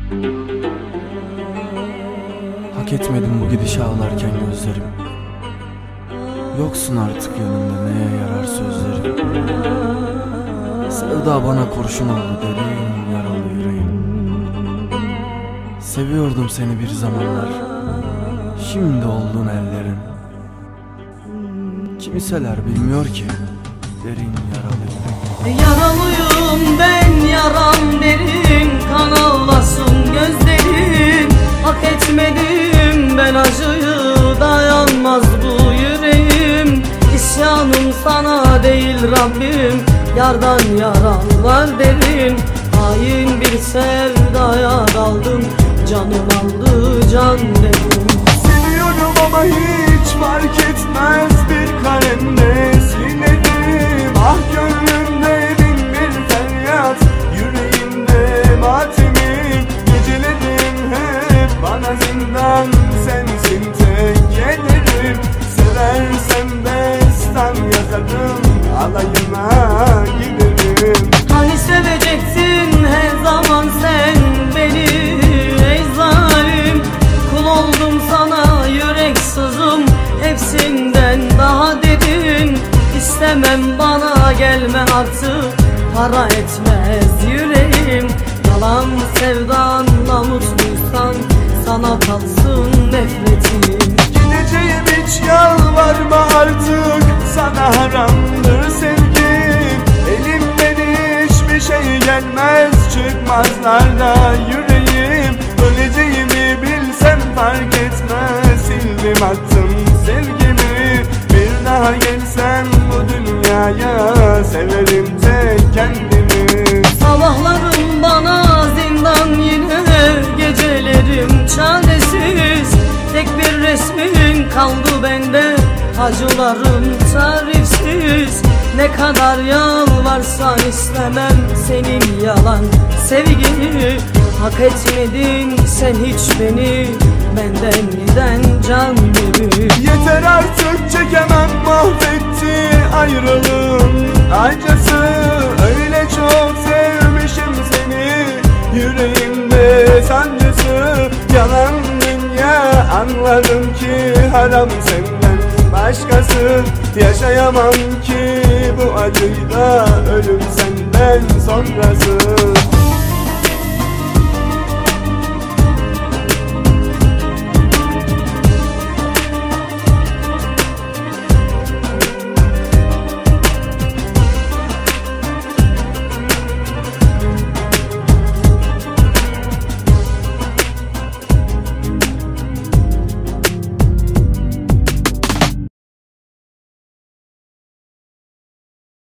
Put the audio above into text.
Hak etmedim bu gidişe ağlarken gözlerim. Yoksun artık yanımda, neye yarar sözlerim. Sevda bana kurşun oldu derin yaralı yüreğim. Seviyordum seni bir zamanlar, şimdi oldun ellerin. Kimseler bilmiyor ki derin yaralı yüreğim. Yaralıyım ben, yaram derin, kan ağlasın gözlerim. Hak etmedim ben acıyı, dayanmaz bu yüreğim. İsyanım sana değil Rabbim, yardan yaralar derin. Hain bir sevdaya daldım, canım aldı can dedim. Seviyorum ama hiç fark etmez, bir kalemle silerim. Ah gönlümde bin bir feryat, yüreğimde matemim. Gecelerim hep bana zindan, sensin tek ederim. Seversen destan yazarım, alayına giderim. Hani sevecektin her zaman sen beni ey zalim. Kul oldum sana yürek sızım, hepsinden daha dedin. İstemem bana gelme artık, para etmez yüreğim. Yalan sevdanla mutluysan sana kalsın nefretim. Gideceğim hiç yalvarma artık, sana haramdır sevgim. Elimden hiçbir şey gelmez, çıkmazlar da yüreğim. Öleceğimi bilsem fark etmez, sildim attım sevgimi. Bir daha gelsem bu dünyaya, severim tek kendimi. Sabahlarım bana zindan yine, gecelerim çaresiz. Tek bir resmin kaldı bende, acılarım tarifsiz. Ne kadar yalvarsan istemem senin yalan sevgini. Hak etmedin sen hiç beni, benden giden can gibi. Yeter artık çekemem, mahvetti ayrılığın acısı. Öyle çok sevmişim seni, yüreğimde sancısı. Yalan dünya, anladım ki haram senden başkası. Yaşayamam ki bu acıyla, ölüm senden sonrası.